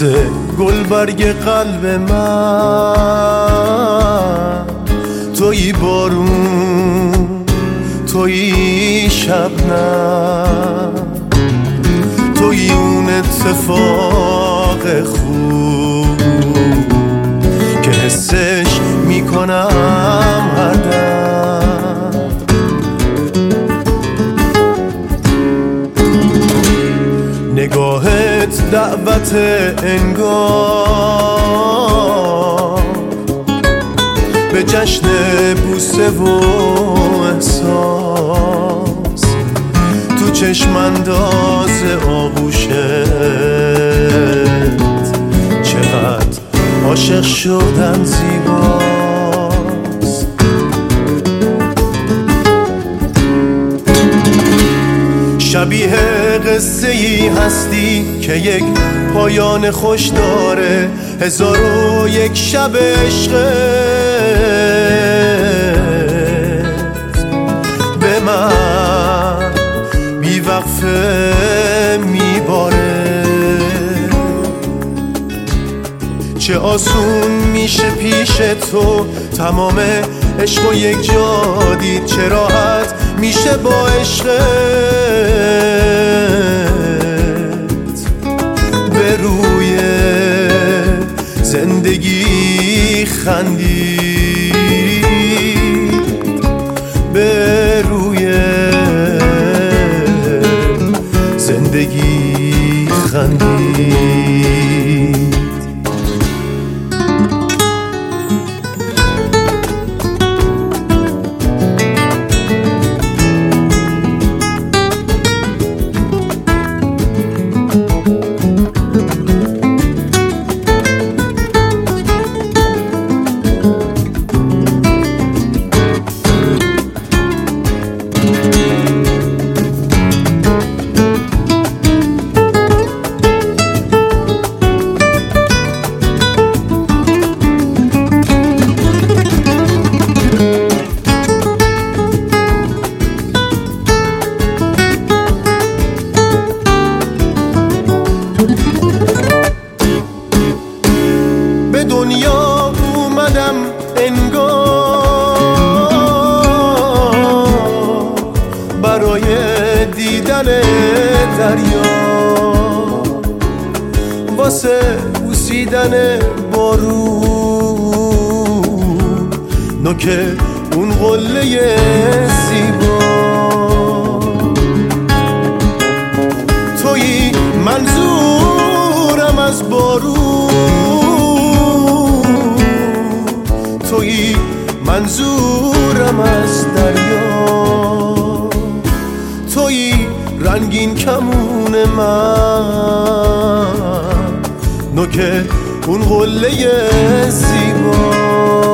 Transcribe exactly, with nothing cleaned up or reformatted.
واسه گل برگ قلب من. تویی بارون، تویی شبنم، تویی اون اتفاق خوب که حسش میکنم هر دم. نگاهت دعوت انگار به جشن بوسه و احساس، تو چشم انداز آغوشت چقدر عاشق شدن زیباست. شبیه قصه ای هستی که یک پایان خوش داره، هزار و یک شب عشقت به من بی وقفه میباره. چه آسون میشه پیش تو تمام عشق و یک جا دید، چه راحت میشه با عشقت به روی زندگی خندید، به روی زندگی خندید. به دنیا اومدم انگار برای دیدن دریا، واسه بوسیدن بارون، نوک اون قله زیبا. تویی منظورم از بارون، تویی منظورم از دریا، تویی رنگین کمون من، نوک اون قله زیبا.